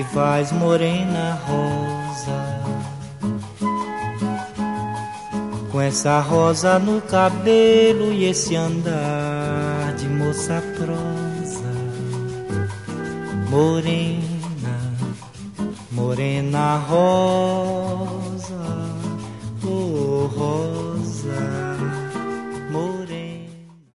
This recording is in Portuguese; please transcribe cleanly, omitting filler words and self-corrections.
Onde vais, morena rosa? Com essa rosa no cabelo e esse andar de moça prosa. Morena, morena rosa,